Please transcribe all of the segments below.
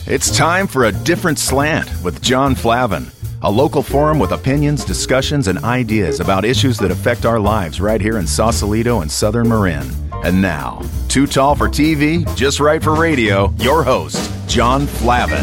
It's time for a different slant with John Flavin, a local forum with opinions, discussions, and ideas about issues that affect our lives right here in Sausalito and Southern Marin. And now, too tall for TV, just right for radio, your host, John Flavin.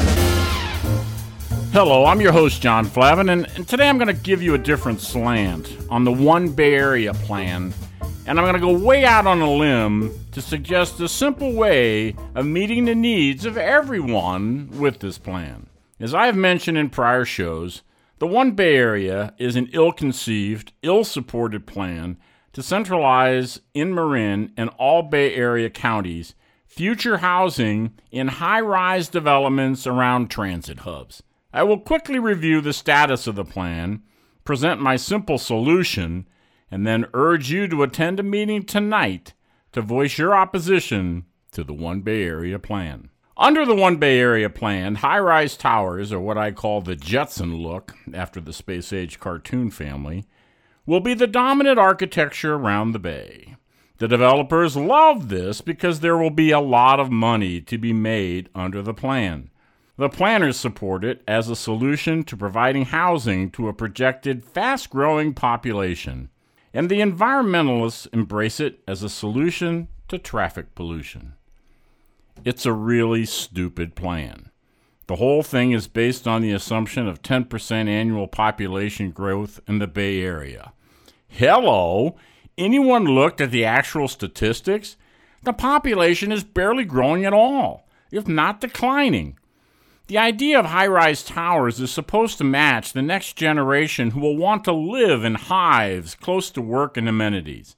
Hello, I'm your host, John Flavin, and today I'm going to give you a different slant on the One Bay Area plan, and I'm going to go way out on a limb to suggest a simple way of meeting the needs of everyone with this plan. As I have mentioned in prior shows, the One Bay Area is an ill-conceived, ill-supported plan to centralize in Marin and all Bay Area counties future housing in high-rise developments around transit hubs. I will quickly review the status of the plan, present my simple solution, and then urge you to attend a meeting tonight to voice your opposition to the One Bay Area plan. Under the One Bay Area plan, high-rise towers, or what I call the Jetson look, after the space-age cartoon family, will be the dominant architecture around the bay. The developers love this because there will be a lot of money to be made under the plan. The planners support it as a solution to providing housing to a projected fast-growing population, and the environmentalists embrace it as a solution to traffic pollution. It's a really stupid plan. The whole thing is based on the assumption of 10% annual population growth in the Bay Area. Hello! Anyone looked at the actual statistics? The population is barely growing at all, if not declining. The idea of high-rise towers is supposed to match the next generation who will want to live in hives close to work and amenities.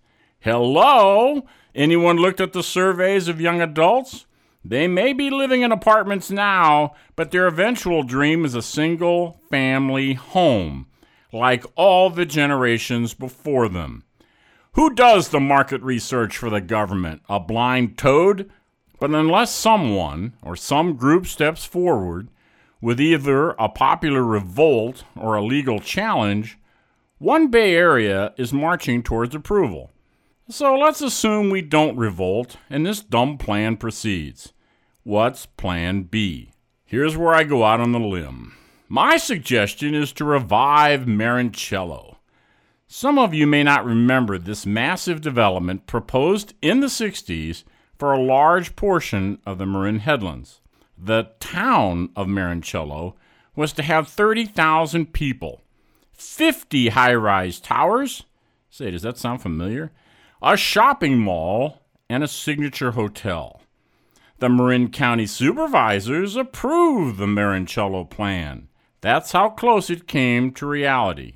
Hello? Anyone looked at the surveys of young adults? They may be living in apartments now, but their eventual dream is a single-family home, like all the generations before them. Who does the market research for the government? A blind toad? But unless someone or some group steps forward with either a popular revolt or a legal challenge, One Bay Area is marching towards approval. So let's assume we don't revolt and this dumb plan proceeds. What's plan B? Here's where I go out on the limb. My suggestion is to revive Marincello. Some of you may not remember this massive development proposed in the 60s for a large portion of the Marin Headlands. The town of Marincello was to have 30,000 people, 50 high-rise towers, say, does that sound familiar? A shopping mall, and a signature hotel. The Marin County supervisors approved the Marincello plan. That's how close it came to reality.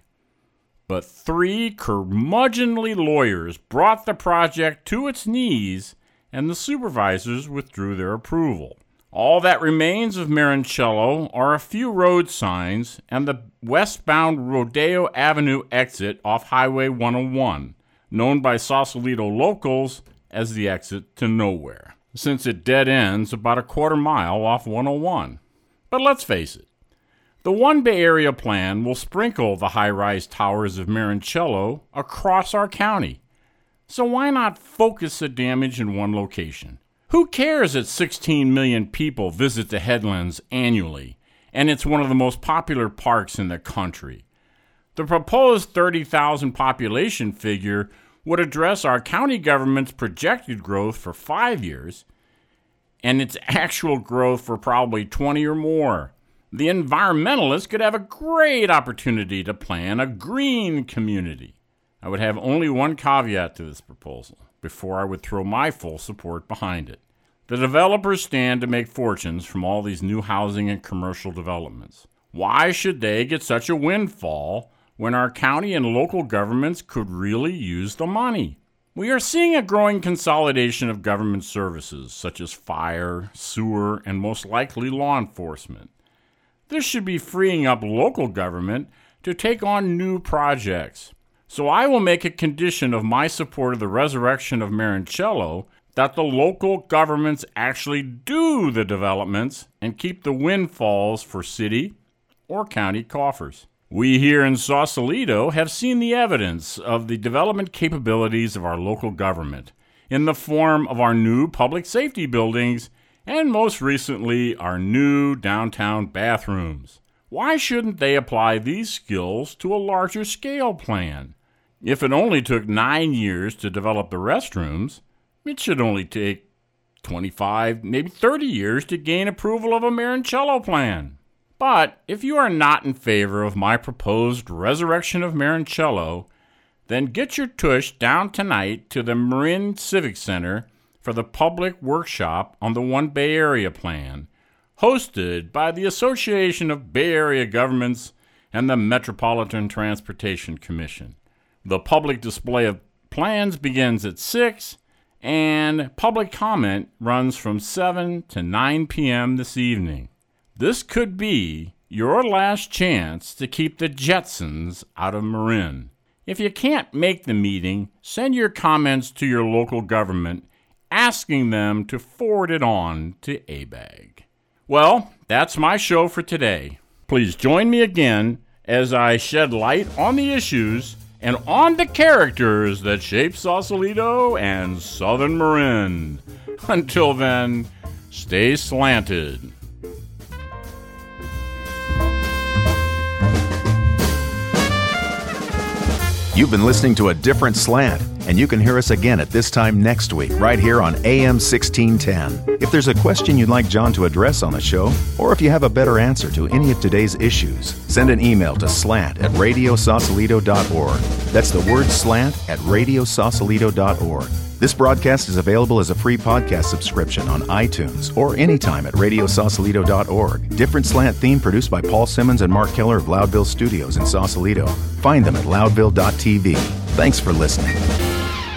But 3 curmudgeonly lawyers brought the project to its knees, and the supervisors withdrew their approval. All that remains of Marincello are a few road signs and the westbound Rodeo Avenue exit off Highway 101, known by Sausalito locals as the exit to nowhere, since it dead ends about a quarter mile off 101. But let's face it, the One Bay Area plan will sprinkle the high-rise towers of Marincello across our county. So why not focus the damage in one location? Who cares that 16 million people visit the Headlands annually, and it's one of the most popular parks in the country? The proposed 30,000 population figure would address our county government's projected growth for 5 years, and its actual growth for probably 20 or more. The environmentalists could have a great opportunity to plan a green community. I would have only one caveat to this proposal before I would throw my full support behind it. The developers stand to make fortunes from all these new housing and commercial developments. Why should they get such a windfall when our county and local governments could really use the money? We are seeing a growing consolidation of government services, such as fire, sewer, and most likely law enforcement. This should be freeing up local government to take on new projects. So I will make a condition of my support of the resurrection of Marincello that the local governments actually do the developments and keep the windfalls for city or county coffers. We here in Sausalito have seen the evidence of the development capabilities of our local government in the form of our new public safety buildings and most recently, our new downtown bathrooms. Why shouldn't they apply these skills to a larger scale plan? If it only took 9 years to develop the restrooms, it should only take 25, maybe 30 years to gain approval of a Marincello plan. But if you are not in favor of my proposed resurrection of Marincello, then get your tush down tonight to the Marin Civic Center for the public workshop on the One Bay Area plan, hosted by the Association of Bay Area Governments and the Metropolitan Transportation Commission. The public display of plans begins at 6, and public comment runs from 7 to 9 p.m. this evening. This could be your last chance to keep the Jetsons out of Marin. If you can't make the meeting, send your comments to your local government, asking them to forward it on to ABAG. Well, that's my show for today. Please join me again as I shed light on the issues and on the characters that shape Sausalito and Southern Marin. Until then, stay slanted. You've been listening to A Different Slant, and you can hear us again at this time next week, right here on AM 1610. If there's a question you'd like John to address on the show, or if you have a better answer to any of today's issues, send an email to slant@radiosausalito.org. That's the word slant at radiosausalito.org. This broadcast is available as a free podcast subscription on iTunes or anytime at radiosausalito.org. Different Slant theme produced by Paul Simmons and Mark Keller of Loudville Studios in Sausalito. Find them at loudville.tv. Thanks for listening.